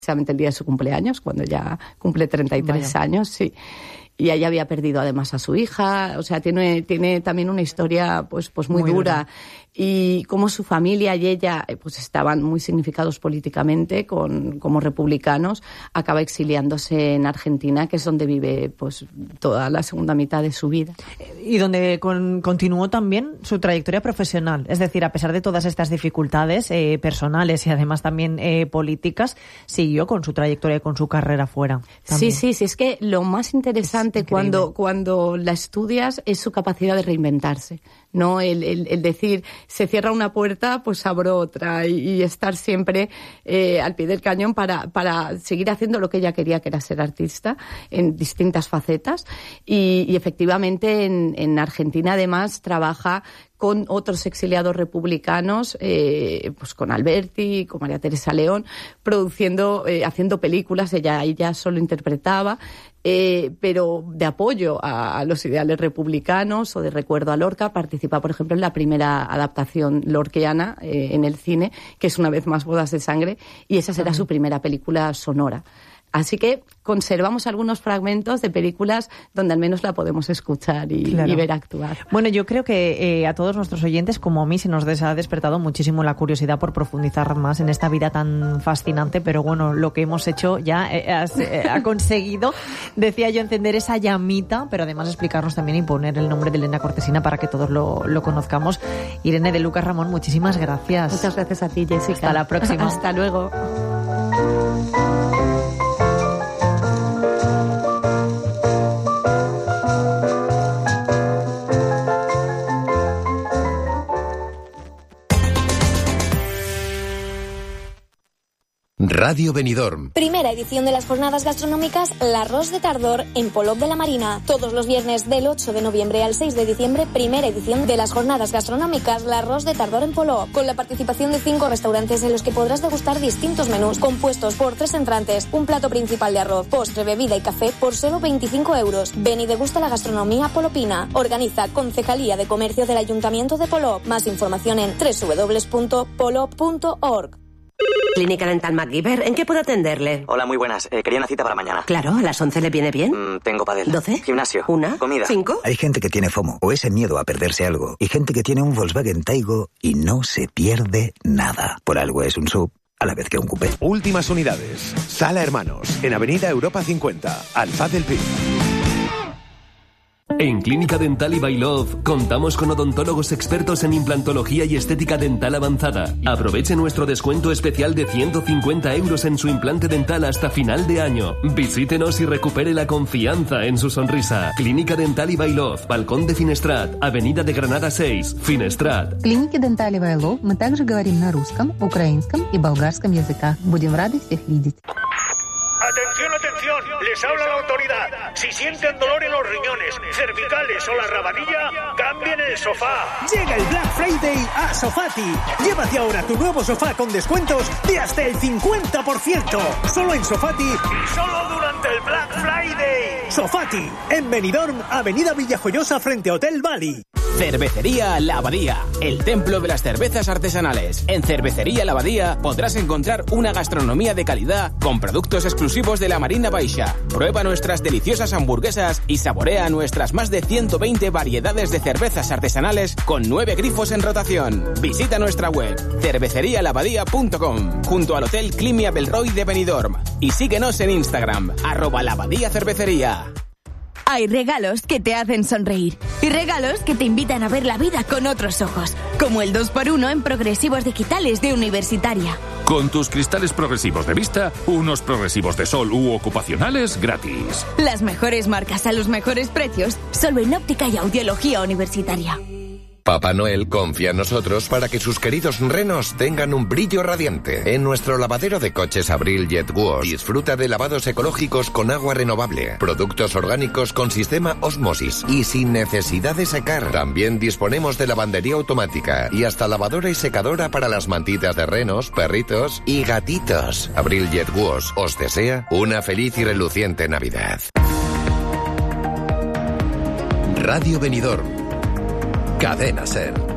precisamente el día de su cumpleaños, cuando ya cumple 33 años, sí. Y ella había perdido además a su hija, o sea, tiene también una historia pues muy dura. Y como su familia y ella pues estaban muy significados políticamente como republicanos, acaba exiliándose en Argentina, que es donde vive pues toda la segunda mitad de su vida. Y donde continuó también su trayectoria profesional, es decir, a pesar de todas estas dificultades personales y además también políticas, siguió con su trayectoria y con su carrera fuera. También. Sí, es que lo más interesante cuando la estudias es su capacidad de reinventarse, ¿no? El decir, se cierra una puerta, pues abro otra, y estar siempre al pie del cañón para seguir haciendo lo que ella quería, que era ser artista en distintas facetas. Y efectivamente en Argentina además trabaja con otros exiliados republicanos, pues con Alberti, con María Teresa León, haciendo películas. Ella solo interpretaba, pero de apoyo a los ideales republicanos o de recuerdo a Lorca. Participa, por ejemplo, en la primera adaptación lorquiana en el cine, que es Una vez más bodas de sangre, y esa será su primera película sonora. Así que conservamos algunos fragmentos de películas donde al menos la podemos escuchar y ver actuar. Bueno, yo creo que a todos nuestros oyentes, como a mí, se nos ha despertado muchísimo la curiosidad por profundizar más en esta vida tan fascinante, pero bueno, lo que hemos hecho ya ha conseguido, decía yo, encender esa llamita, pero además explicarnos también y poner el nombre de Elena Cortesina para que todos lo conozcamos. Irene de Lucas Ramón, muchísimas gracias. Muchas gracias a ti, Jessica. Hasta la próxima. Hasta luego. Radio Benidorm. Primera edición de las jornadas gastronómicas L'Arròs de Tardor en Polop de la Marina. Todos los viernes del 8 de noviembre al 6 de diciembre, primera edición de las jornadas gastronómicas L'Arròs de Tardor en Polop, con la participación de 5 restaurantes en los que podrás degustar distintos menús compuestos por 3 entrantes, un plato principal de arroz, postre, bebida y café por solo 25 euros. Ven y degusta la gastronomía polopina. Organiza Concejalía de Comercio del Ayuntamiento de Polop. Más información en www.polop.org. Clínica Dental MacGyver, ¿en qué puedo atenderle? Hola, muy buenas. Quería una cita para mañana. Claro, ¿a las 11 le viene bien? Tengo pádel. 12. Gimnasio. 1. Comida. 5. Hay gente que tiene FOMO, o ese miedo a perderse algo, y gente que tiene un Volkswagen Taigo y no se pierde nada. Por algo es un SUV, a la vez que un coupé. Últimas unidades. Sala Hermanos, en Avenida Europa 50, Alfaz del Pi. En Clínica Dental y by Love contamos con odontólogos expertos en implantología y estética dental avanzada. Aproveche nuestro descuento especial de 150 euros en su implante dental hasta final de año. Visítenos y recupere la confianza en su sonrisa. Clínica Dental y by Love, Balcón de Finestrat, Avenida de Granada 6, Finestrat. В клинике Dental y by Love мы также говорим на русском, украинском и болгарском языках. Будем рады всех видеть. ¡Atención, atención! ¡Les habla la autoridad! Si sienten dolor en los riñones, cervicales o la rabanilla, cambien el sofá. Llega el Black Friday a Sofati. Llévate ahora tu nuevo sofá con descuentos de hasta el 50%. Solo en Sofati y solo durante el Black Friday. Sofati, en Benidorm, Avenida Villajoyosa frente a Hotel Bali. Cervecería La Abadía, el templo de las cervezas artesanales. En Cervecería La Abadía podrás encontrar una gastronomía de calidad con productos exclusivos de la Marina Baixa. Prueba nuestras deliciosas hamburguesas y saborea nuestras más de 120 variedades de cervezas artesanales con 9 grifos en rotación. Visita nuestra web cervecerialabadía.com junto al Hotel Climia Belroy de Benidorm y síguenos en Instagram @laabadiacervecería. Hay regalos que te hacen sonreír y regalos que te invitan a ver la vida con otros ojos, como el 2x1 en progresivos digitales de Universitaria. Con tus cristales progresivos de vista, unos progresivos de sol u ocupacionales gratis. Las mejores marcas a los mejores precios, solo en Óptica y Audiología Universitaria. Papá Noel confía en nosotros para que sus queridos renos tengan un brillo radiante. En nuestro lavadero de coches Abril Jet Wash disfruta de lavados ecológicos con agua renovable, productos orgánicos con sistema Osmosis y sin necesidad de secar. También disponemos de lavandería automática y hasta lavadora y secadora para las mantitas de renos, perritos y gatitos. Abril Jet Wash os desea una feliz y reluciente Navidad. Radio Benidorm. Cadena SER.